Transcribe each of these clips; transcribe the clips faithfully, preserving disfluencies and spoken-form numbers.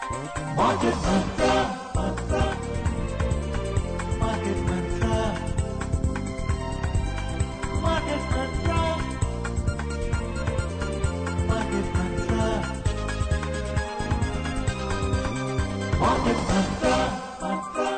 Market Mantra, Mantra, Market Mantra, Market Mantra, Market Mantra, Market Mantra, Mantra,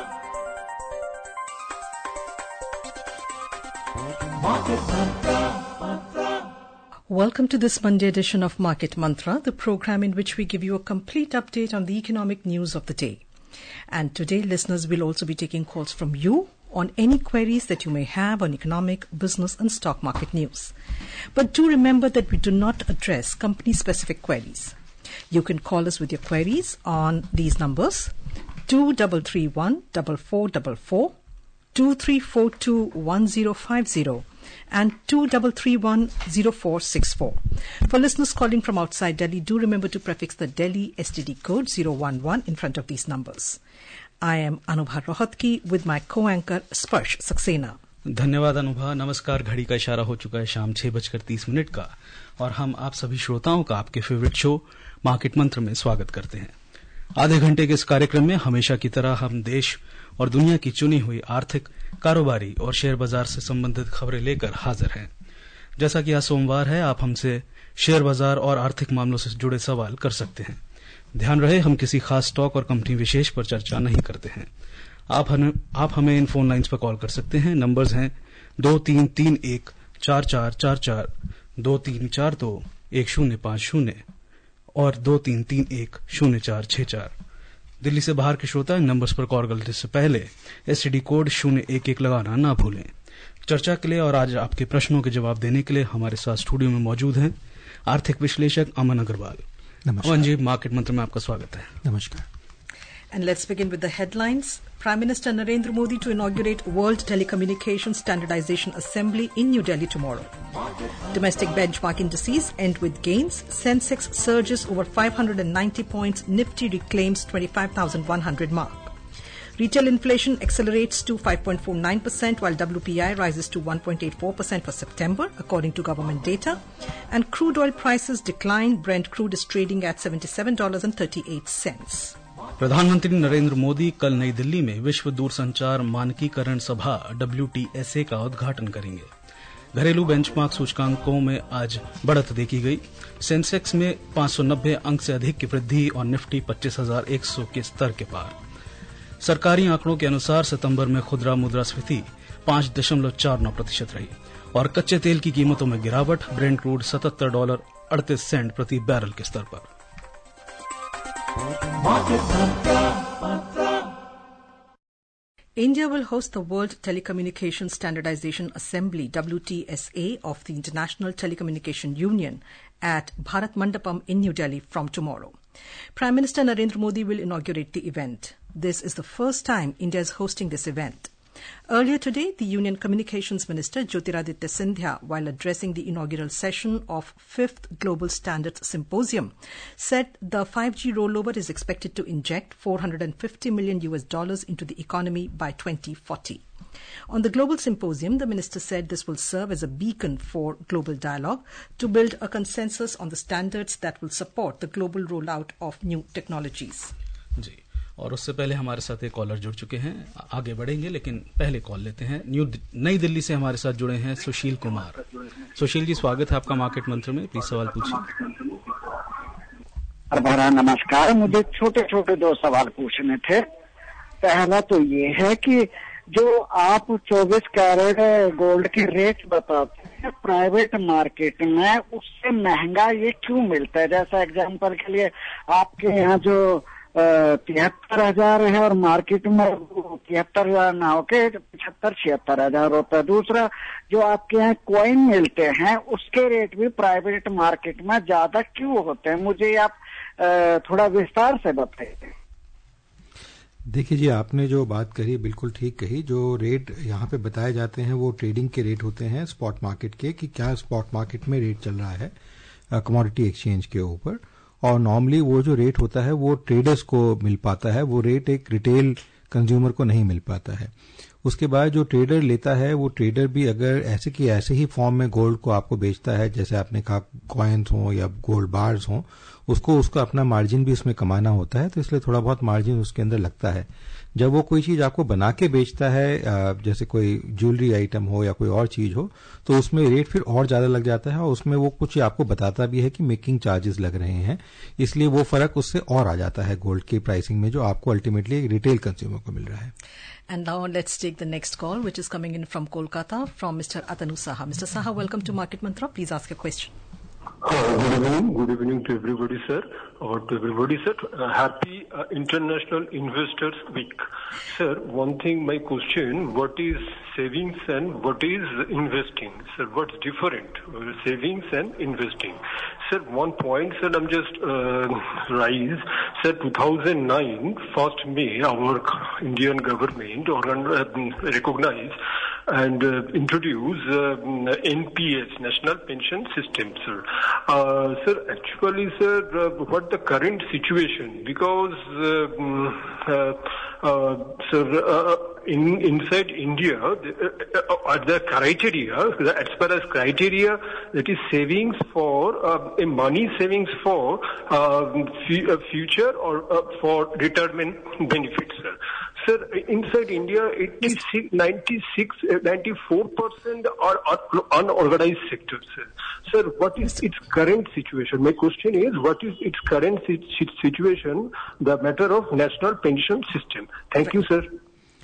Market Mantra, Mantra. Welcome to this Monday edition of Market Mantra, the program in which we give you a complete update on the economic news of the day. And today, listeners will also be taking calls from you on any queries that you may have on economic, business and stock market news. But do remember that we do not address company-specific queries. You can call us with your queries on these numbers: two three three one, four four four four, two three four two, one zero five zero, and two three three one, zero four six four. For listeners calling from outside Delhi, do remember to prefix the Delhi S T D code zero one one in front of these numbers. I am Anubha Rohatgi with my co-anchor Sparsh Saxena. धन्यवाद अनुभा। नमस्कार। घड़ी का इशारा हो चुका है शाम छह बजकर तीस मिनट का और हम आप सभी श्रोताओं का आपके फेवरेट शो मार्केट मंत्र में स्वागत करते हैं। आधे घंटे के इस कार्यक्रम में हमेशा की तरह हम देश और दुनिया की चुनी हुई आर्थिक, कारोबारी और शेयर बाजार से संबंधित खबरें लेकर हाजिर हैं। जैसा कि आज सोमवार है, आप हमसे शेयर बाजार और आर्थिक मामलों से जुड़े सवाल कर सकते हैं। ध्यान रहे, हम किसी खास स्टॉक और कंपनी विशेष पर चर्चा नहीं करते हैं। आप हमें आप हमें इन फोन लाइन्स पर कॉल कर सकते हैं। नंबर्स हैं दो तीन तीन एक चार चार चार चार, दो तीन चार दो एक शून्य पांच शून्य और दो तीन तीन एक शून्य चार छह चार। दिल्ली से बाहर के श्रोता इन नंबर्स पर कॉल करने से पहले एसटीडी कोड शून्य एक एक लगाना ना भूलें। चर्चा के लिए और आज आपके प्रश्नों के जवाब देने के लिए हमारे साथ स्टूडियो में मौजूद हैं आर्थिक विश्लेषक अमन अग्रवाल। अमन जी, मार्केट मंत्र में आपका स्वागत है। नमस्कार। And let's begin with the headlines. Prime Minister Narendra Modi to inaugurate World Telecommunications Standardization Assembly in New Delhi tomorrow. Domestic benchmark indices end with gains. Sensex surges over five hundred ninety points. Nifty reclaims twenty-five thousand one hundred mark. Retail inflation accelerates to five point four nine percent while W P I rises to one point eight four percent for September, according to government data. And crude oil prices decline. Brent crude is trading at seventy-seven dollars and thirty-eight cents. प्रधानमंत्री नरेंद्र मोदी कल नई दिल्ली में विश्व दूरसंचार मानकीकरण सभा W T S A का उद्घाटन करेंगे। घरेलू बेंचमार्क सूचकांकों में आज बढ़त देखी गई। सेंसेक्स में पांच सौ नब्बे अंक से अधिक की वृद्धि और निफ्टी पच्चीस हजार एक सौ के स्तर के पार। सरकारी आंकड़ों के अनुसार सितंबर में खुदरा मुद्रास्फीति पांच दशमलव चार नौ प्रतिशत रही और कच्चे तेल की कीमतों में गिरावट। ब्रेंट क्रूड सतहत्तर डॉलर अड़तीस सेंट प्रति बैरल के स्तर पर। Market Mantra, Mantra. India will host the World Telecommunications Standardization Assembly W T S A of the International Telecommunication Union at Bharat Mandapam in New Delhi from tomorrow. Prime Minister Narendra Modi will inaugurate the event. This is the first time India is hosting this event. Earlier today, the Union Communications Minister Jyotiraditya Scindia, while addressing the inaugural session of fifth Global Standards Symposium, said the five G rollover is expected to inject four hundred fifty million U S dollars into the economy by twenty forty. On the Global Symposium, the minister said this will serve as a beacon for global dialogue to build a consensus on the standards that will support the global rollout of new technologies. जी, और उससे पहले हमारे साथ एक collar जुड़ चुके हैं। आगे बढ़ेंगे, लेकिन पहले कॉल लेते हैं। न्यू नई दिल्ली से हमारे साथ जुड़े हैं सुशील कुमार। सुशील जी, स्वागत है आपका मार्केट मंत्र में। प्लीज सवाल पूछिए। बड़ा नमस्कार। मुझे छोटे छोटे दो सवाल पूछने थे। पहला तो ये है कि जो आप चौबीस कैरेट गोल्ड के रेट बताते हैं प्राइवेट मार्केट में, उससे महंगा ये क्यों मिलता है? जैसा एग्जाम्पल के लिए आपके यहाँ जो तिहत्तर हजार है और मार्केट में तिहत्तर हजार ना होके पचहत्तर छिहत्तर हजार होता है। दूसरा, जो आपके यहाँ कॉइन मिलते हैं उसके रेट भी प्राइवेट मार्केट में ज्यादा क्यों होते हैं? मुझे आप थोड़ा विस्तार से बताइए। देखिए जी, आपने जो बात कही बिल्कुल ठीक कही। जो रेट यहाँ पे बताए जाते हैं वो ट्रेडिंग के रेट होते हैं, स्पॉट मार्केट के, कि क्या स्पॉट मार्केट में रेट चल रहा है कमोडिटी एक्सचेंज के ऊपर। और नॉर्मली वो जो रेट होता है वो ट्रेडर्स को मिल पाता है, वो रेट एक रिटेल कंज्यूमर को नहीं मिल पाता है। उसके बाद जो ट्रेडर लेता है वो ट्रेडर भी अगर ऐसे कि ऐसे ही फॉर्म में गोल्ड को आपको बेचता है, जैसे आपने कहा कॉइन्स हो या गोल्ड बार्स हो, उसको उसको अपना मार्जिन भी उसमें कमाना होता है, तो इसलिए थोड़ा बहुत मार्जिन उसके अंदर लगता है। जब वो कोई चीज आपको बना के बेचता है, जैसे कोई ज्वेलरी आइटम हो या कोई और चीज हो, तो उसमें रेट फिर और ज्यादा लग जाता है और उसमें वो कुछ आपको बताता भी है कि मेकिंग चार्जेस लग रहे हैं, इसलिए वो फर्क उससे और आ जाता है गोल्ड की प्राइसिंग में, जो आपको अल्टीमेटली रिटेल कंज्यूमर को मिल रहा है। And now let's take the next call, which is coming in from Kolkata, from Mister Atanu Saha. Mister Saha, welcome to Market Mantra. Please ask your question. Uh, good evening. Good evening to everybody, sir. Or to everybody, sir. Uh, happy uh, International Investors Week. Sir, one thing, my question, what is savings and what is investing? Sir, what's different? Uh, savings and investing. Sir, one point, sir, I'm just uh, rise. Sir, two thousand nine, first May, our Indian government or, uh, recognized and uh, introduce uh, N P S, National Pension System, sir. Uh, sir, actually, sir, uh, what the current situation? Because, uh, uh, uh, sir, uh, in inside India, uh, uh, the criteria, as per as criteria, that is savings for uh, a money savings for uh, f- future or uh, for retirement benefits, sir. Sir, inside India, eighty-six, ninety-six, ninety-four percent are unorganized sector, sir. Sir, what is its current situation? My question is, what is its current situation, the matter of national pension system? Thank you, sir.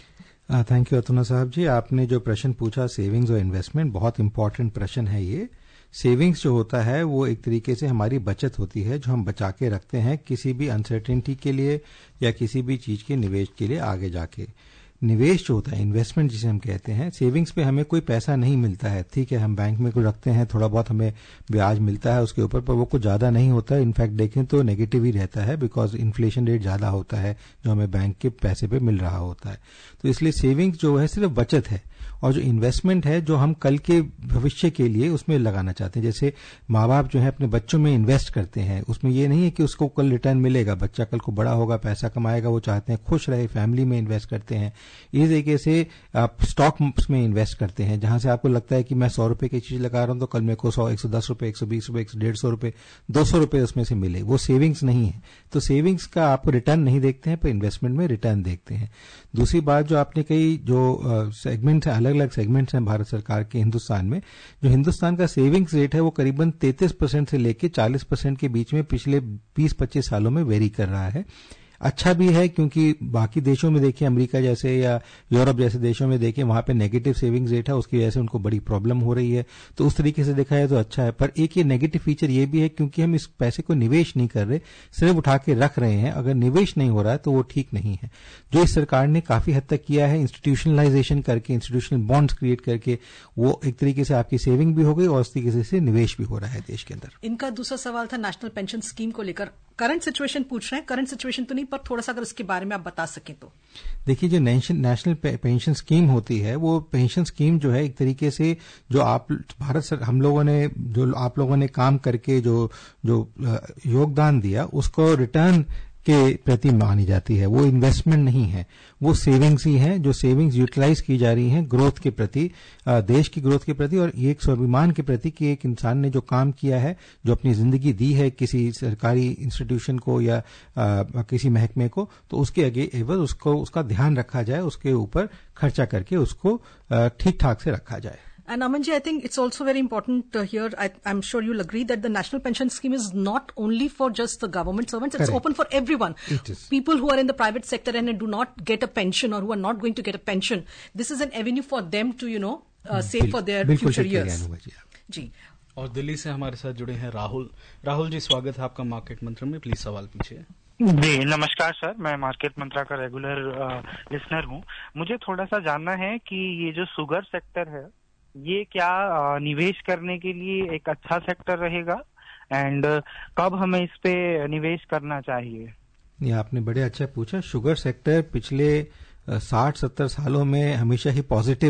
Thank you Atuna साहब जी। आपने जो प्रश्न पूछा savings और investment, बहुत important प्रश्न है ये। सेविंग्स जो होता है वो एक तरीके से हमारी बचत होती है, जो हम बचा के रखते हैं किसी भी अनसर्टेनिटी के लिए या किसी भी चीज के निवेश के लिए आगे जाके। निवेश जो होता है, इन्वेस्टमेंट जिसे हम कहते हैं, सेविंग्स पे हमें कोई पैसा नहीं मिलता है, ठीक है, हम बैंक में कुछ रखते हैं, थोड़ा बहुत हमें ब्याज मिलता है उसके ऊपर, पर वो कुछ ज्यादा नहीं होता है। इनफैक्ट देखें तो नेगेटिव ही रहता है, बिकॉज इन्फ्लेशन रेट ज्यादा होता है जो हमें बैंक के पैसे पे मिल रहा होता है। तो इसलिए सेविंग्स जो है सिर्फ बचत है, और जो इन्वेस्टमेंट है जो हम कल के भविष्य के लिए उसमें लगाना चाहते हैं। जैसे माँ बाप जो है अपने बच्चों में इन्वेस्ट करते हैं, उसमें ये नहीं है कि उसको कल रिटर्न मिलेगा, बच्चा कल को बड़ा होगा, पैसा कमाएगा, वो चाहते हैं खुश रहे, फैमिली में इन्वेस्ट करते हैं। इस तरीके से आप स्टॉक में इन्वेस्ट करते हैं, जहां से आपको लगता है कि मैं सौ रुपए की चीज लगा रहा हूं तो कल मेरे को सौ, एक सौ दस रुपए, एक सौ बीस रुपए, एक सौ डेढ़ सौ रुपए, दो सौ रुपए उसमें से मिले, वो सेविंग्स नहीं है। तो सेविंग्स का आपको रिटर्न नहीं देखते हैं, पर इन्वेस्टमेंट में रिटर्न देखते हैं। दूसरी बात जो आपने कही, जो सेगमेंट है, अलग अलग सेगमेंट्स हैं भारत सरकार के हिंदुस्तान में, जो हिंदुस्तान का सेविंग्स रेट है वो करीबन तैंतीस परसेंट से लेकर चालीस परसेंट के बीच में पिछले बीस पच्चीस सालों में वेरी कर रहा है। अच्छा भी है, क्योंकि बाकी देशों में देखिए, अमेरिका जैसे या यूरोप जैसे देशों में देखिए, वहां पे नेगेटिव सेविंग्स रेट है, उसकी वजह से उनको बड़ी प्रॉब्लम हो रही है। तो उस तरीके से देखा है तो अच्छा है। पर एक ये नेगेटिव फीचर ये भी है, क्योंकि हम इस पैसे को निवेश नहीं कर रहे, सिर्फ उठा के रख रहे हैं। अगर निवेश नहीं हो रहा है तो वो ठीक नहीं है। जो इस सरकार ने काफी हद तक किया है, इंस्टीट्यूशनलाइजेशन करके, इंस्टीट्यूशनल बॉन्ड्स क्रिएट करके, वो एक तरीके से आपकी सेविंग भी हो गई और उस तरीके से निवेश भी हो रहा है देश के अंदर। इनका दूसरा सवाल था नेशनल पेंशन स्कीम को लेकर। करंट सिचुएशन पूछ रहे हैं, करंट सिचुएशन तो नहीं, पर थोड़ा सा अगर उसके बारे में आप बता सकें तो। देखिए, जो नेशनल पेंशन स्कीम होती है, वो पेंशन स्कीम जो है एक तरीके से जो आप भारत सर हम लोगों ने जो आप लोगों ने काम करके जो जो योगदान दिया, उसको रिटर्न के प्रति मानी जाती है। वो इन्वेस्टमेंट नहीं है, वो सेविंग्स ही है, जो सेविंग्स यूटिलाइज की जा रही हैं ग्रोथ के प्रति, देश की ग्रोथ के प्रति, और एक स्वाभिमान के प्रति कि एक इंसान ने जो काम किया है, जो अपनी जिंदगी दी है किसी सरकारी इंस्टीट्यूशन को या आ, किसी महकमे को, तो उसके आगे एवज उसको उसका ध्यान रखा जाए, उसके ऊपर खर्चा करके उसको ठीक ठाक से रखा जाए। And Amanji, I think it's also very important uh, here, I, I'm sure you'll agree that the National Pension Scheme is not only for just the government servants, it's Correct. open for everyone. It is. People who are in the private sector and do not get a pension or who are not going to get a pension, this is an avenue for them to, you know, uh, save for their future years. जी। और दिल्ली से हमारे साथ जुड़े हैं राहुल। राहुल जी, स्वागत है आपका market मंत्र में, प्लीज सवाल पूछिए। जी नमस्कार सर, मैं मार्केट मंत्रा का रेगुलर लिसनर हूँ। मुझे थोड़ा सा जानना है कि ये जो शुगर सेक्टर है, ये क्या निवेश करने के लिए एक अच्छा सेक्टर रहेगा, एंड कब हमें इस पे निवेश करना चाहिए? ये आपने बड़े अच्छा पूछा। शुगर सेक्टर पिछले साठ सत्तर सालों में हमेशा ही पॉजिटिव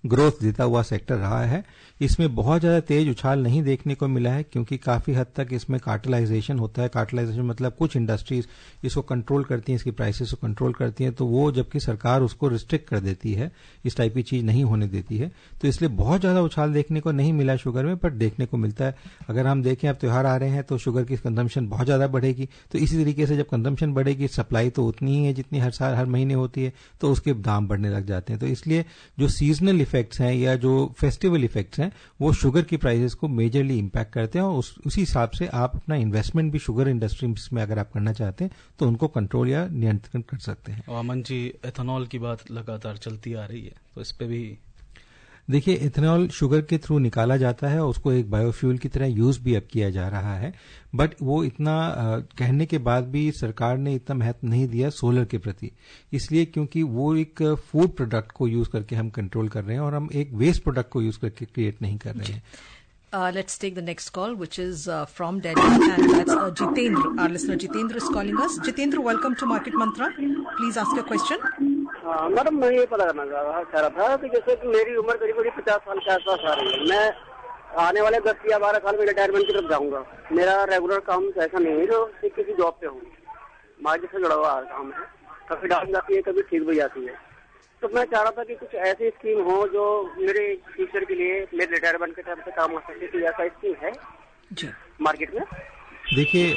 ग्रोथ देता हुआ सेक्टर रहा है। इसमें बहुत ज्यादा तेज उछाल नहीं देखने को मिला है क्योंकि काफी हद तक इसमें कार्टेलाइजेशन होता है। कार्टेलाइजेशन मतलब कुछ इंडस्ट्रीज इसको कंट्रोल करती हैं, इसकी प्राइसेस को कंट्रोल करती हैं, तो वो जबकि सरकार उसको रिस्ट्रिक्ट कर देती है, इस टाइप की चीज नहीं होने देती है, तो इसलिए बहुत ज्यादा उछाल देखने को नहीं मिला शुगर में, पर देखने को मिलता है। अगर हम देखें अब त्योहार आ रहे हैं तो शुगर की कंजम्पशन बहुत ज्यादा बढ़ेगी, तो इसी तरीके से जब कंजम्पशन बढ़ेगी सप्लाई तो उतनी ही है जितनी हर साल हर महीने होती है, तो उसके दाम बढ़ने लग जाते हैं। तो इसलिए जो सीजनल इफेक्ट्स हैं या जो फेस्टिवल इफेक्ट्स हैं वो शुगर की प्राइसेस को मेजरली इंपैक्ट करते हैं, और उस, उसी हिसाब से आप अपना इन्वेस्टमेंट भी शुगर इंडस्ट्री में अगर आप करना चाहते हैं तो उनको कंट्रोल या नियंत्रण कर सकते हैं। और अमन जी, एथेनॉल की बात लगातार चलती आ रही है, तो इस पे भी देखिए, इथेनॉल शुगर के थ्रू निकाला जाता है, उसको एक बायोफ्यूल की तरह यूज भी अब किया जा रहा है, बट वो इतना आ, कहने के बाद भी सरकार ने इतना महत्व नहीं दिया सोलर के प्रति, इसलिए क्योंकि वो एक फूड प्रोडक्ट को यूज करके हम कंट्रोल कर रहे हैं और हम एक वेस्ट प्रोडक्ट को यूज करके क्रिएट नहीं कर रहे हैं। Uh, let's take the next call, which is uh, from Delhi, and that's uh, Jitendra. Our listener Jitendra is calling us. Jitendra, welcome to Market Mantra. Please ask your question. हाँ madam, मैं ये पता करना चाह रहा था कि जैसे कि मेरी उम्र करीब करीब पचास साल के आसपास आ रही है, मैं आने वाले दस या बारह साल में रिटायरमेंट की तरफ जाऊंगा। मेरा रेगुलर काम ऐसा नहीं है जो किसी जॉब पे हूँ, मार्केट से जुड़ा हुआ काम है, कभी डाउन जाती है कभी ठीक भी जाती है। तो मैं चाह रहा था कि कुछ ऐसी स्कीम हो जो मेरे फ्यूचर के लिए, मेरे रिटायरमेंट के टाइम पे काम आ सके। तो ऐसा स्कीम है जी मार्केट में? देखिए,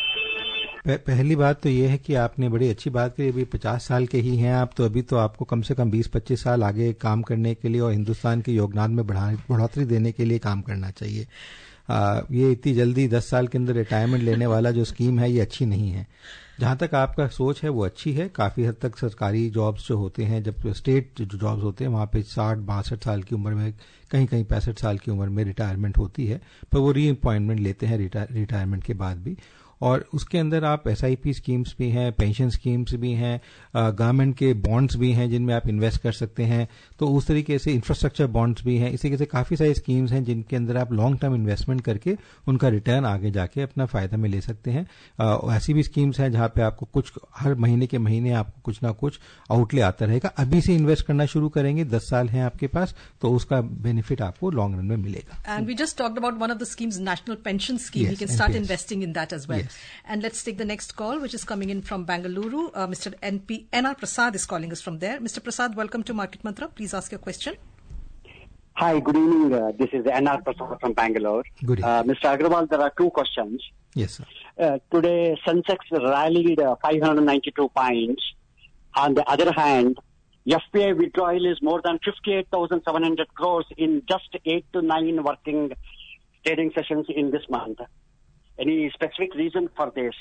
पहली बात तो ये है कि आपने बड़ी अच्छी बात करी, अभी पचास साल के ही हैं आप, तो अभी तो आपको कम से कम बीस पच्चीस साल आगे काम करने के लिए और हिंदुस्तान के योगदान में बढ़ोतरी देने के लिए काम करना चाहिए। आ, ये इतनी जल्दी दस साल के अंदर रिटायरमेंट लेने वाला जो स्कीम है ये अच्छी नहीं है। जहां तक आपका सोच है वो अच्छी है, काफी हद तक सरकारी जॉब्स जो होते हैं, जब स्टेट जो जॉब्स होते हैं वहां पे साठ बासठ साल की उम्र में, कहीं कहीं पैंसठ साल की उम्र में रिटायरमेंट होती है, पर वो री अपॉइंटमेंट लेते हैं रिटायरमेंट के बाद भी। और उसके अंदर आप एसआईपी स्कीम्स भी हैं, पेंशन स्कीम्स भी हैं, गवर्नमेंट के बॉन्ड्स भी हैं जिनमें आप इन्वेस्ट कर सकते हैं, तो उस तरीके से इंफ्रास्ट्रक्चर बॉन्ड्स भी हैं। इसी तरीके से काफी सारी स्कीम्स हैं जिनके अंदर आप लॉन्ग टर्म इन्वेस्टमेंट करके उनका रिटर्न आगे जाके अपना फायदा में ले सकते हैं। आ, ऐसी भी स्कीम्स हैं जहां पे आपको कुछ हर महीने के महीने आपको कुछ ना कुछ आउटले आता रहेगा। अभी से इन्वेस्ट करना शुरू करेंगे, दस साल हैं आपके पास, तो उसका बेनिफिट आपको लॉन्ग रन में मिलेगा। And we just talked about one of the schemes, national pension scheme. You can start investing in that as well. And let's take the next call, which is coming in from Bangalore. Uh, Mister N P N R Prasad is calling us from there. Mister Prasad, welcome to Market Mantra. Please ask your question. Hi, good evening. Uh, this is N R Prasad from Bangalore. Good evening. Uh, Mister Agrawal, there are two questions. Yes, sir. Uh, today, Sensex rallied uh, five hundred ninety-two points. On the other hand, F P I withdrawal is more than fifty-eight thousand seven hundred crores in just eight to nine working trading sessions in this month. Any specific reason for this?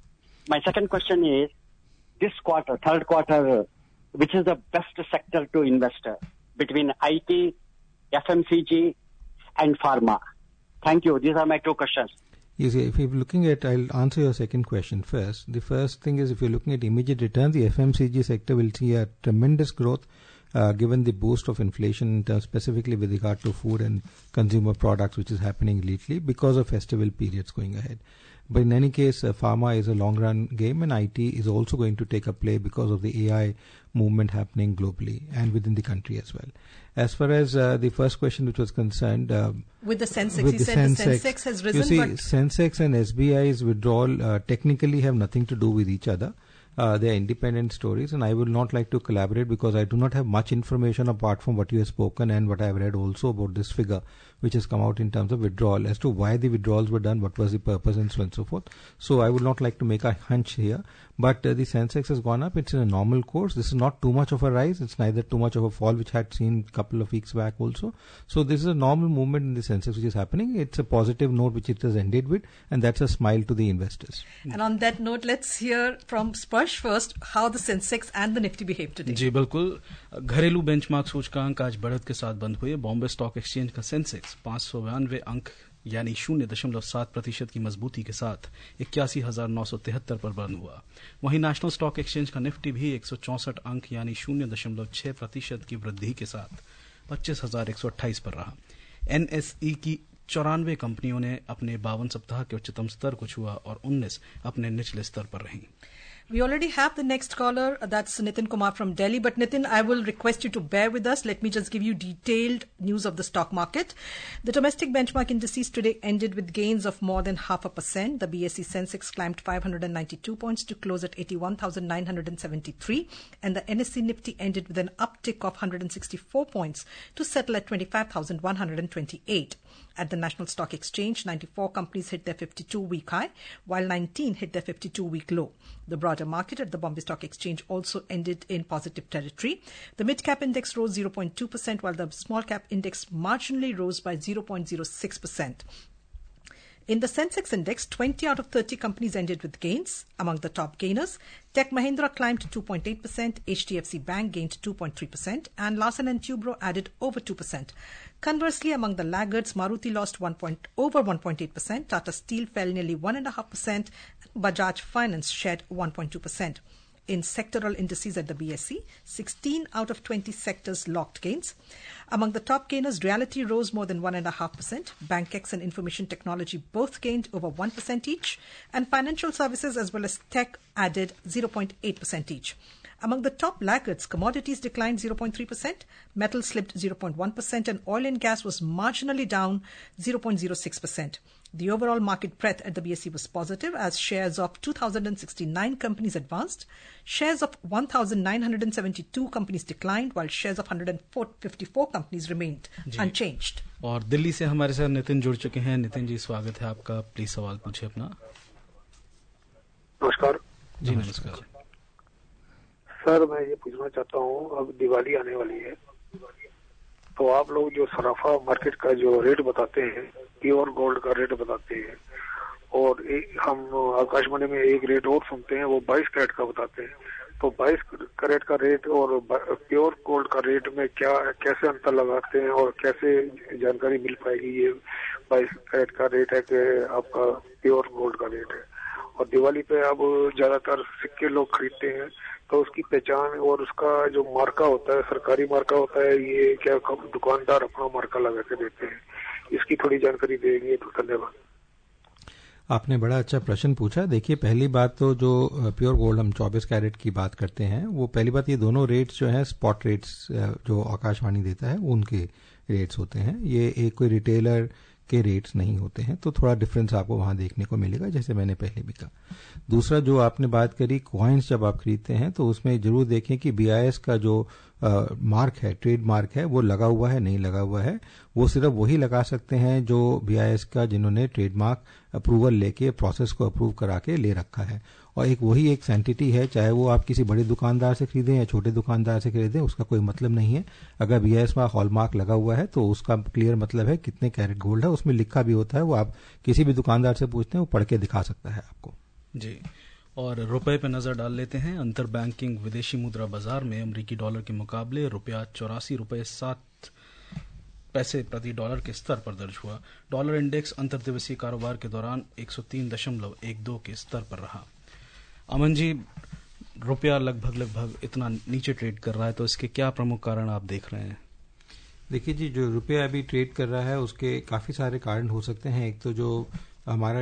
My second question is, this quarter, third quarter, which is the best sector to invest between I T, F M C G, and pharma? Thank you. These are my two questions. You see, if you're looking at, I'll answer your second question first. The first thing is, if you're looking at immediate returns, the F M C G sector will see a tremendous growth Uh, given the boost of inflation, uh, specifically with regard to food and consumer products, which is happening lately because of festival periods going ahead. But in any case, uh, pharma is a long-run game, and I T is also going to take a play because of the A I movement happening globally and within the country as well. As far as uh, the first question, which was concerned, uh, with the Sensex, with he the said Sensex, the Sensex has risen. You see, but Sensex and S B I's withdrawal uh, technically have nothing to do with each other. Uh, they are independent stories, and I would not like to collaborate because I do not have much information apart from what you have spoken and what I have read also about this figure which has come out in terms of withdrawal, as to why the withdrawals were done, what was the purpose, and so on and so forth. So I would not like to make a hunch here, but uh, the Sensex has gone up. It's in a normal course. This is not too much of a rise. It's neither too much of a fall, which had seen a couple of weeks back also. So this is a normal movement in the Sensex which is happening. It's a positive note which it has ended with, and that's a smile to the investors. And on that note, let's hear from Sparsh first how the Sensex and the Nifty behave today. जी बिल्कुल, घरेलू benchmark सूचकांक आज बढ़त के साथ बंद हुए। बॉम्बे स्टॉक एक्सचेंज का सेंसेक्स पांच सौ बयानवे अंक यानी शून्य दशमलव सात प्रतिशत की मजबूती के साथ इक्यासी हजार नौ सौ तिहत्तर पर बंद हुआ। वहीं नेशनल स्टॉक एक्सचेंज का निफ्टी भी एक सौ चौसठ अंक यानी शून्य दशमलव छह प्रतिशत की वृद्धि के साथ पच्चीस हजार एक सौ अट्ठाईस पर रहा। एनएसई की चौरानवे कंपनियों ने अपने बावन सप्ताह के उच्चतम स्तर को छुआ और उन्नीस अपने निचले स्तर पर रहीं। We already have the next caller. That's Nitin Kumar from Delhi. But Nitin, I will request you to bear with us. Let me just give you detailed news of the stock market. The domestic benchmark indices today ended with gains of more than half a percent. The B S E Sensex climbed five hundred ninety-two points to close at eighty-one thousand nine hundred seventy-three. And the N S E Nifty ended with an uptick of one hundred sixty-four points to settle at twenty-five thousand one hundred twenty-eight. At the National Stock Exchange, ninety-four companies hit their fifty-two-week high, while nineteen hit their fifty-two-week low. The broader market at the Bombay Stock Exchange also ended in positive territory. The mid-cap index rose zero point two percent, while the small-cap index marginally rose by zero point zero six percent. In the Sensex index, twenty out of thirty companies ended with gains. Among the top gainers, Tech Mahindra climbed two point eight percent, H D F C Bank gained two point three percent, and Larsen and Toubro added over two percent. Conversely, among the laggards, Maruti lost one point, over one point eight percent, Tata Steel fell nearly one point five percent, and Bajaj Finance shed one point two percent. In sectoral indices at the B S E, sixteen out of twenty sectors locked gains. Among the top gainers, Realty rose more than one point five percent. BankX and Information Technology both gained over one percent each. And financial services as well as tech added zero point eight percent each. Among the top laggards, commodities declined zero point three percent, metal slipped zero point one percent, and oil and gas was marginally down zero point zero six percent. The overall market breadth at the B S E was positive as shares of two thousand sixty-nine companies advanced, shares of one thousand nine hundred seventy-two companies declined, while shares of one hundred fifty-four companies remained unchanged. और दिल्ली से हमारे साथ नितिन जुड़ चुके हैं. नितिन जी, स्वागत है आपका. प्लीज सवाल पूछिए अपना. नमस्कार जी. नमस्कार सर, मैं ये पूछना चाहता हूँ, अब दिवाली आने वाली है, तो आप लोग जो सराफा मार्केट का जो रेट बताते हैं, प्योर गोल्ड का रेट बताते हैं, और एक हम आकाशवाणी में एक रेट और सुनते हैं, वो बाईस कैरेट का बताते हैं. तो बाईस कैरेट का रेट और प्योर गोल्ड का रेट में क्या कैसे अंतर लगाते हैं और कैसे जानकारी मिल पाएगी ये बाईस कैरेट का रेट है कि आपका प्योर गोल्ड का रेट है? और दिवाली पे अब ज्यादातर सिक्के लोग खरीदते हैं, तो उसकी पहचान और उसका जो मार्का होता है, सरकारी मार्का होता है, ये क्या दुकानदार अपना मार्का लगा के देते हैं? इसकी थोड़ी जानकारी देंगे तो धन्यवाद. आपने बड़ा अच्छा प्रश्न पूछा. देखिए, पहली बात तो जो प्योर गोल्ड हम चौबीस कैरेट की बात करते हैं, वो पहली बात ये दोनों रेट्स जो हैं स्पॉट रेट्स जो आकाशवाणी देता है उनके रेट्स होते हैं. ये एक कोई रिटेलर के रेट्स नहीं होते हैं, तो थोड़ा डिफरेंस आपको वहां देखने को मिलेगा, जैसे मैंने पहले भी कहा. दूसरा, जो आपने बात करी कॉइन्स जब आप खरीदते हैं तो उसमें जरूर देखें कि बीआईएस का जो आ, मार्क है, ट्रेड मार्क है, वो लगा हुआ है नहीं लगा हुआ है. वो सिर्फ वही लगा सकते हैं जो बीआईएस का जिन्होंने ट्रेडमार्क अप्रूवल लेके प्रोसेस को अप्रूव करा के ले रखा है. और एक वही एक सेंटिटी है, चाहे वो आप किसी बड़े दुकानदार से खरीदें या छोटे दुकानदार से खरीदें, उसका कोई मतलब नहीं है. अगर बीआईएस में हॉलमार्क लगा हुआ है तो उसका क्लियर मतलब है कितने कैरेट गोल्ड है, उसमें लिखा भी होता है. वो आप किसी भी दुकानदार से पूछते हैं, वो पढ़ के दिखा सकता है आपको. जी. और रुपए पे नजर डाल लेते हैं. अंतर बैंकिंग विदेशी मुद्रा बाजार में अमेरिकी डॉलर के मुकाबले रुपया चौरासी रुपये सात पैसे प्रति डॉलर के स्तर पर दर्ज हुआ. डॉलर इंडेक्स अंतर्दिवसीय कारोबार के दौरान एक सौ तीन दशमलव एक दो के स्तर पर रहा. अमन जी, रुपया लगभग लगभग इतना नीचे ट्रेड कर रहा है, तो इसके क्या प्रमुख कारण आप देख रहे हैं? देखिए जी, जो रुपया अभी ट्रेड कर रहा है उसके काफी सारे कारण हो सकते हैं. एक तो जो हमारा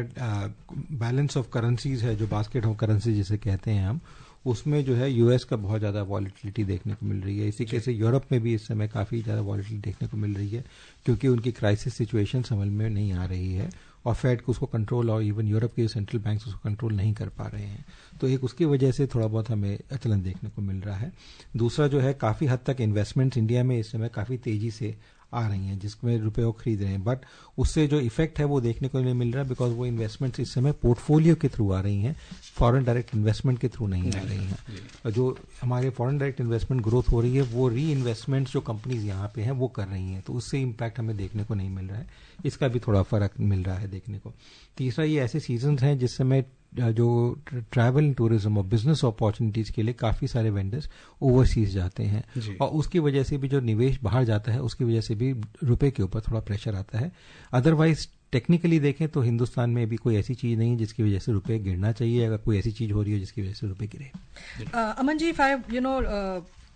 बैलेंस ऑफ करेंसीज है, जो बास्केट ऑफ करेंसी जिसे कहते हैं हम, उसमें जो है यूएस का बहुत ज्यादा वॉलिटिलिटी देखने को मिल रही है. इसी कैसे यूरोप में भी इस समय काफी ज्यादा वॉलिटिलिटी देखने को मिल रही है, क्योंकि उनकी क्राइसिस सिचुएशन समझ में नहीं आ रही है और फेड को उसको कंट्रोल, और इवन यूरोप के सेंट्रल बैंक्स उसको कंट्रोल नहीं कर पा रहे हैं. तो एक उसकी वजह से थोड़ा बहुत हमें अचलन देखने को मिल रहा है. दूसरा जो है, काफी हद तक इन्वेस्टमेंट्स इंडिया में इस समय काफी तेजी से आ रही हैं, जिसमें रुपए वो खरीद रहे हैं, बट उससे जो इफेक्ट है वो देखने को नहीं मिल रहा, बिकॉज वो इन्वेस्टमेंट्स इस समय पोर्टफोलियो के थ्रू आ रही हैं, फॉरेन डायरेक्ट इन्वेस्टमेंट के थ्रू नहीं आ रही हैं. जो हमारे फॉरेन डायरेक्ट इन्वेस्टमेंट ग्रोथ हो रही है, वो री इन्वेस्टमेंट्स जो कंपनीज यहाँ पे हैं वो कर रही हैं, तो उससे इम्पैक्ट हमें देखने को नहीं मिल रहा है. इसका भी थोड़ा फर्क मिल रहा है देखने को. तीसरा, ये ऐसे सीजन हैं जिस समय जो ट्रैवल टूरिज्म और बिजनेस अपॉर्चुनिटीज के लिए काफी सारे वेंडर्स ओवरसीज जाते हैं, और उसकी वजह से भी जो निवेश बाहर जाता है उसकी वजह से भी रुपए के ऊपर थोड़ा प्रेशर आता है. अदरवाइज टेक्निकली देखें तो हिंदुस्तान में भी कोई ऐसी चीज नहीं है जिसकी वजह से रुपए गिरना चाहिए, अगर कोई ऐसी चीज हो रही है जिसकी वजह से रुपए गिरे. uh, Aman ji, if I, you know, uh,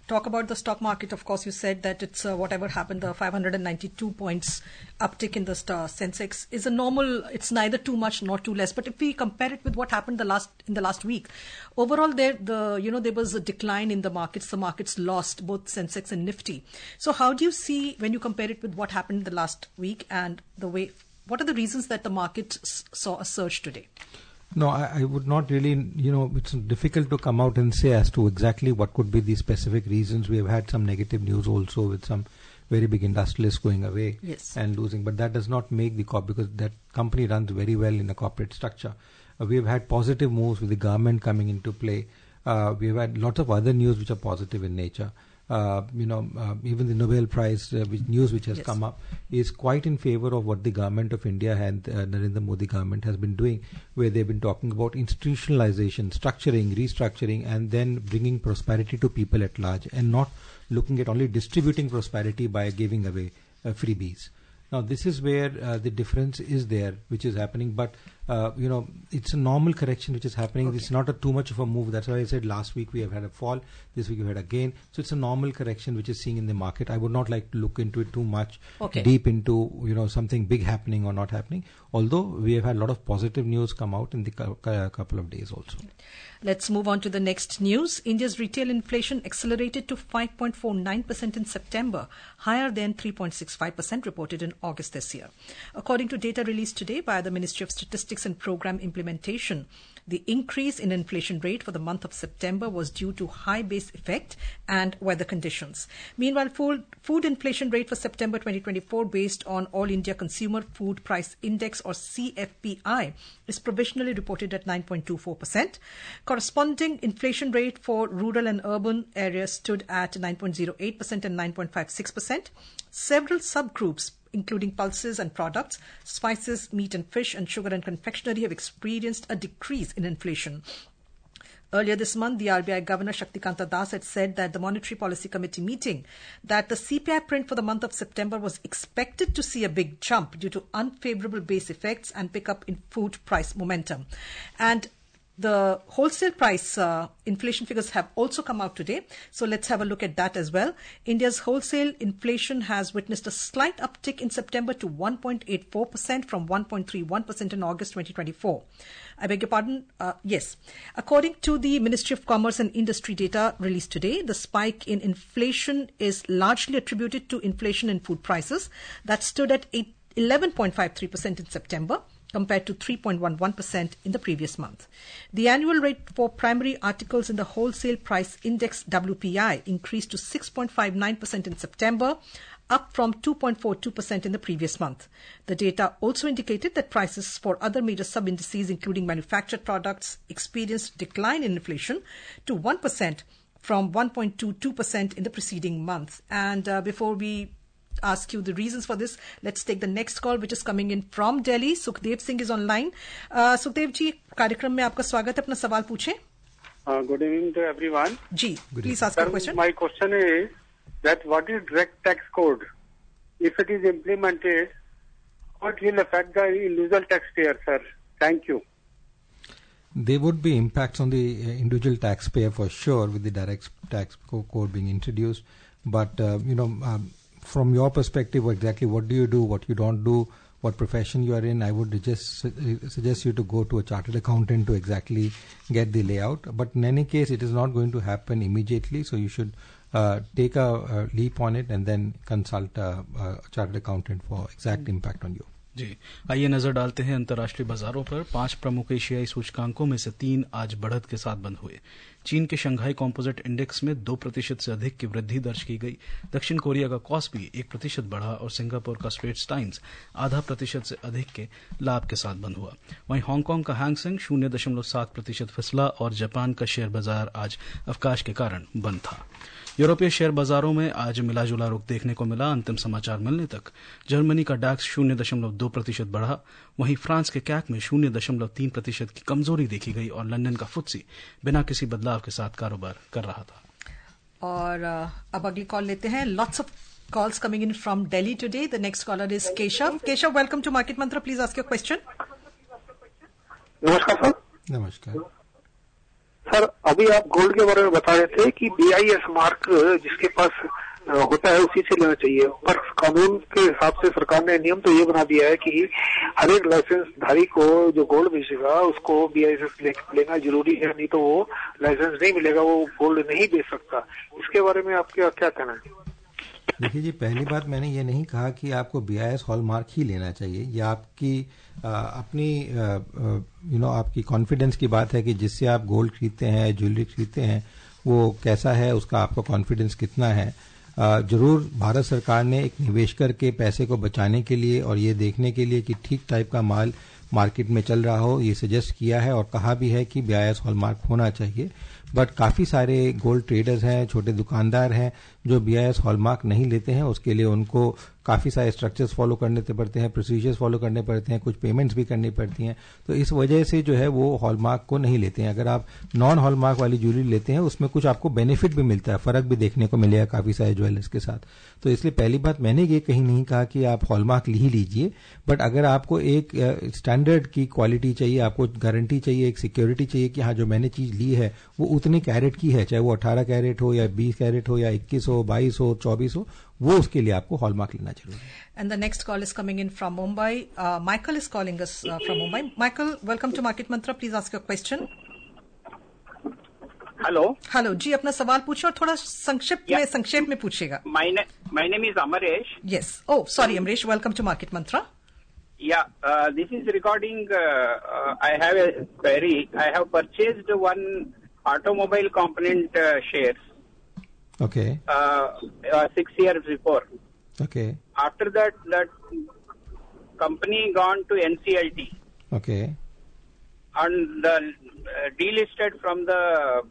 talk about the stock market, of course, you said that it's uh, whatever happened, the five hundred ninety-two points uptick in the star Sensex is a normal. It's neither too much nor too less. But if we compare it with what happened the last in the last week, overall there the you know there was a decline in the markets. The markets lost both Sensex and Nifty. So how do you see when you compare it with what happened the last week and the way? What are the reasons that the market s- saw a surge today? No, I, I would not really, you know, it's difficult to come out and say as to exactly what could be the specific reasons. We have had some negative news also with some very big industrialists going away yes. and losing, but that does not make the corp because that company runs very well in a corporate structure. Uh, we have had positive moves with the government coming into play. Uh, we have had lots of other news which are positive in nature. Uh, you know, uh, even the Nobel Prize uh, which news which has yes. come up is quite in favor of what the government of India and uh, Narendra Modi government has been doing, where they've been talking about institutionalization, structuring, restructuring, and then bringing prosperity to people at large, and not looking at only distributing prosperity by giving away uh, freebies. Now, this is where uh, the difference is there, which is happening. But, uh, you know, it's a normal correction which is happening. Okay. It's not a too much of a move. That's why I said last week we have had a fall. This week we had a gain. So it's a normal correction which is seeing in the market. I would not like to look into it too much, okay. deep into, you know, something big happening or not happening. Although we have had a lot of positive news come out in the cu- cu- couple of days also. Let's move on to the next news. India's retail inflation accelerated to five point four nine percent in September, higher than three point six five percent reported in August this year. According to data released today by the Ministry of Statistics and Program Implementation, the increase in inflation rate for the month of September was due to high base effect and weather conditions. Meanwhile, food, food inflation rate for September twenty twenty-four based on All India Consumer Food Price Index or C F P I is provisionally reported at nine point two four percent. Corresponding inflation rate for rural and urban areas stood at nine point zero eight percent and nine point five six percent. Several subgroups, including pulses and products, spices, meat and fish, and sugar and confectionery, have experienced a decrease in inflation. Earlier this month, the R B I Governor Shaktikanta Das had said that the Monetary Policy Committee meeting that the C P I print for the month of September was expected to see a big jump due to unfavorable base effects and pickup in food price momentum. And the wholesale price uh, inflation figures have also come out today. So let's have a look at that as well. India's wholesale inflation has witnessed a slight uptick in September to one point eight four percent from one point three one percent in August twenty twenty-four. I beg your pardon? Uh, yes. According to the Ministry of Commerce and Industry data released today, the spike in inflation is largely attributed to inflation in food prices that stood at eleven point five three percent in September, compared to three point one one percent in the previous month. The annual rate for primary articles in the Wholesale Price Index W P I increased to six point five nine percent in September, up from two point four two percent in the previous month. The data also indicated that prices for other major sub-indices, including manufactured products, experienced decline in inflation to one percent from one point two two percent in the preceding month. And uh, before we ask you the reasons for this, let's take the next call, which is coming in from Delhi. Sukhdev Singh is online. Uh, Sukhdev ji, कार्यक्रम में आपका स्वागत है. अपना सवाल पूछें. Uh, good evening to everyone. Ji, Good please evening. ask your question. My question is that what is direct tax code? If it is implemented, what will affect the individual taxpayer, sir? Thank you. There would be impacts on the uh, individual taxpayer for sure with the direct tax co- code being introduced. But, uh, you know, um, from your perspective, exactly what do you do, what you don't do, what profession you are in, I would just su- suggest you to go to a chartered accountant to exactly get the layout. But in any case, it is not going to happen immediately, so you should uh, take a, a leap on it and then consult a, a chartered accountant for exact impact on you. जी, आइए नजर डालते हैं अंतर्राष्ट्रीय बाजारों पर। पांच प्रमुख एशियाई सूचकांकों में से तीन आज बढ़त के साथ बंद हुए। चीन के शंघाई कॉम्पोजिट इंडेक्स में दो प्रतिशत से अधिक की वृद्धि दर्ज की गई। दक्षिण कोरिया का कॉस्पी एक प्रतिशत बढ़ा और सिंगापुर का स्ट्रेट्स टाइम्स आधा प्रतिशत से अधिक के लाभ के साथ बंद हुआ। वहीं हांगकांग का हैंग सेंग शून्य दशमलव सात प्रतिशत फिसला और जापान का शेयर बाजार आज अवकाश के कारण बंद था। यूरोपीय शेयर बाजारों में आज मिलाजुला रुख देखने को मिला। अंतिम समाचार मिलने तक जर्मनी का डैक्स शून्य दशमलव दो प्रतिशत बढ़ा, वहीं फ्रांस के कैक में शून्य दशमलव तीन प्रतिशत की कमजोरी देखी गई और लंदन का फुत्सी बिना किसी बदलाव के साथ कारोबार कर रहा था। और अब अगली कॉल लेते हैं. Lots of calls coming in from Delhi today. The next caller is Keshav. Keshav, welcome to Market Mantra. Please ask your question. नमस्कार सर. नमस्कार. सर अभी आप गोल्ड के बारे में बता रहे थे कि बी आई एस मार्क जिसके पास होता है उसी से लेना चाहिए, पर कानून के हिसाब से सरकार ने नियम तो ये बना दिया है कि हर एक लाइसेंस धारी को जो गोल्ड बेचेगा उसको बी आई एस लेना जरूरी है, नहीं तो वो लाइसेंस नहीं मिलेगा, वो गोल्ड नहीं बेच सकता। इसके बारे में आपका क्या कहना है? देखिए जी, पहली बात मैंने ये नहीं कहा कि आपको बी आई एस हॉलमार्क ही लेना चाहिए। ये आपकी आ, अपनी यू नो आपकी कॉन्फिडेंस की बात है कि जिससे आप गोल्ड खरीदते हैं, ज्वेलरी खरीदते हैं, वो कैसा है, उसका आपका कॉन्फिडेंस कितना है। जरूर भारत सरकार ने एक निवेश करके पैसे को बचाने के लिए और ये देखने के लिए कि ठीक टाइप का माल मार्केट में चल रहा हो, ये सजेस्ट किया है और कहा भी है कि बी आई एस हॉलमार्क होना चाहिए। बट काफी सारे गोल्ड ट्रेडर्स हैं, छोटे दुकानदार हैं जो बी आई एस हॉलमार्क नहीं लेते हैं। उसके लिए उनको काफी सारे स्ट्रक्चर्स फॉलो करने पड़ते हैं, प्रोसीजर्स फॉलो करने पड़ते हैं, कुछ पेमेंट्स भी करनी पड़ती हैं। तो इस वजह से जो है वो हॉलमार्क को नहीं लेते हैं। अगर आप नॉन हॉलमार्क वाली ज्वेलरी लेते हैं उसमें कुछ आपको बेनिफिट भी मिलता है, फर्क भी देखने को मिलेगा काफी सारे ज्वेलर्स के साथ। तो इसलिए पहली बात मैंने ये कहीं नहीं कहा कि आप हॉलमार्क ही लीजिए, बट अगर आपको एक स्टैंडर्ड की क्वालिटी चाहिए, आपको गारंटी चाहिए, एक सिक्योरिटी चाहिए कि हाँ जो मैंने चीज ली है वो उतने कैरेट की है, चाहे वो अठारह कैरेट हो या बीस कैरेट हो या इक्कीस हो, बाईस हो, चौबीस हो, वो उसके लिए आपको हॉलमार्क लेना जरूरी है। And the next call is coming in from Mumbai. Uh, Michael is calling us uh, from Mumbai. Michael, welcome to Market Mantra. Please ask your question. Hello hello जी, अपना सवाल पूछिए और थोड़ा संक्षिप्त में संक्षेप में पूछिएगा। My name is Amresh. Yes, oh sorry Amresh, welcome to market mantra. Yeah, uh, this is regarding, uh, uh, I have a query. I have purchased one automobile component uh, shares. Okay. Uh, uh, six years before. Okay. After that, that company gone to N C L T. Okay. And the uh, delisted from the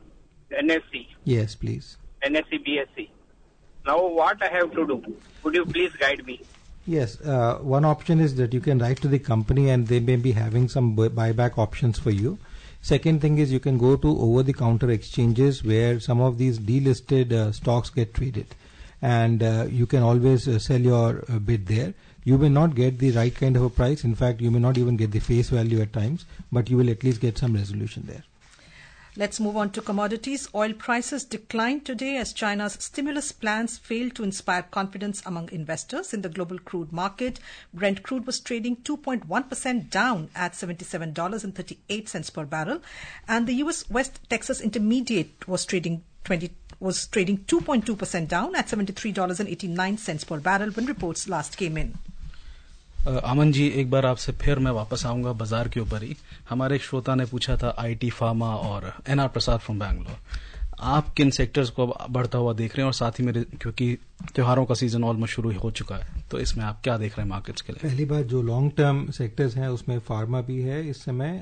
N S C. Yes, please. N S C B S C. Now what I have to do? Could you please guide me? Yes, uh, one option is that you can write to the company and they may be having some buyback options for you. Second thing is you can go to over-the-counter exchanges where some of these delisted uh, stocks get traded, and uh, you can always uh, sell your uh, bid there. You may not get the right kind of a price. In fact, you may not even get the face value at times, but you will at least get some resolution there. Let's move on to commodities. Oil prices declined today as China's stimulus plans failed to inspire confidence among investors in the global crude market. Brent crude was trading two point one percent down at seventy-seven dollars and thirty-eight cents per barrel, and the U S West Texas Intermediate was trading twenty was trading two point two percent down at seventy-three dollars and eighty-nine cents per barrel when reports last came in. Aman ji, एक बार आपसे फिर मैं वापस आऊंगा बाजार के ऊपर ही। हमारे एक श्रोता ने पूछा था आईटी, फार्मा और एनआर प्रसाद फ्रॉम बैंगलोर, आप किन सेक्टर्स को बढ़ता हुआ देख रहे हैं? और साथ ही मेरे, क्योंकि त्योहारों का सीजन ऑलमोस्ट शुरू हो चुका है, तो इसमें आप क्या देख रहे हैं मार्केट्स के लिए? पहली बात, जो लॉन्ग टर्म सेक्टर्स हैं उसमें फार्मा भी है इस समय,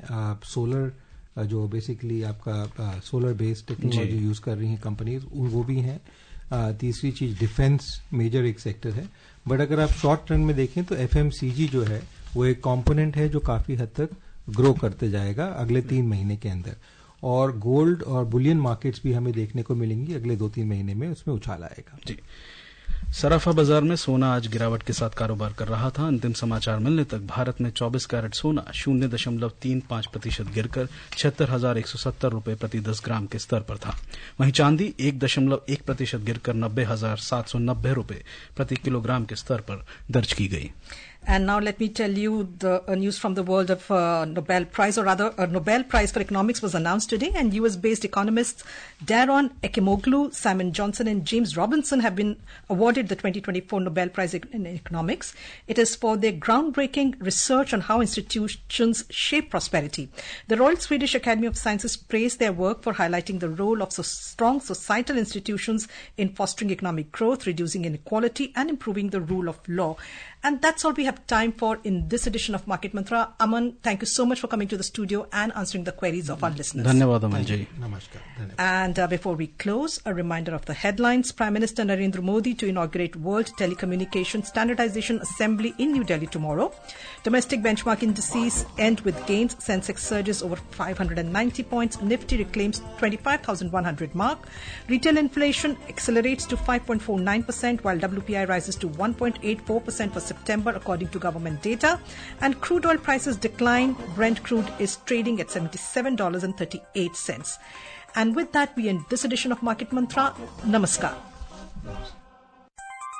सोलर जो बेसिकली आपका सोलर बेस्ड टेक्नोलॉजी यूज कर रही हैं कंपनीज, वो भी हैं। तीसरी चीज डिफेंस मेजर एक सेक्टर है। बट अगर आप शॉर्ट टर्म में देखें तो एफएमसीजी जो है वो एक कंपोनेंट है जो काफी हद तक ग्रो करते जाएगा अगले तीन महीने के अंदर, और गोल्ड और बुलियन मार्केट्स भी हमें देखने को मिलेंगी अगले दो तीन महीने में, उसमें उछाल आएगा। जी। सराफा बाजार में सोना आज गिरावट के साथ कारोबार कर रहा था। अंतिम समाचार मिलने तक भारत में चौबीस कैरेट सोना शून्य दशमलव तीन पांच प्रतिशत गिरकर छिहत्तर हजार एक सौ सत्तर रूपये प्रति दस ग्राम के स्तर पर था। वहीं चांदी एक दशमलव एक प्रतिशत गिरकर नब्बे हजार सात सौ नब्बे रूपये प्रति किलोग्राम के स्तर पर दर्ज की गई। And now let me tell you the uh, news from the world of uh, Nobel Prize, or rather a Nobel Prize for Economics was announced today, and U S-based economists Daron Akemoglu, Simon Johnson and James Robinson have been awarded the twenty twenty-four Nobel Prize in Economics. It is for their groundbreaking research on how institutions shape prosperity. The Royal Swedish Academy of Sciences praised their work for highlighting the role of so strong societal institutions in fostering economic growth, reducing inequality and improving the rule of law. And that's all we have time for in this edition of Market Mantra. Aman, thank you so much for coming to the studio and answering the queries of our listeners. Dhanyawad Aman ji. Namaskar. And uh, before we close, a reminder of the headlines. Prime Minister Narendra Modi to inaugurate World Telecommunication Standardization Assembly in New Delhi tomorrow. Domestic benchmark indices end with gains. Sensex surges over five hundred ninety points. Nifty reclaims twenty-five thousand one hundred mark. Retail inflation accelerates to five point four nine percent while W P I rises to one point eight four percent for September according to government data. And crude oil prices decline. Brent crude is trading at seventy-seven dollars and thirty-eight cents. And with that, we end this edition of Market Mantra. Namaskar.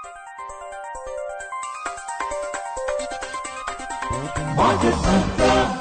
Market Mantra.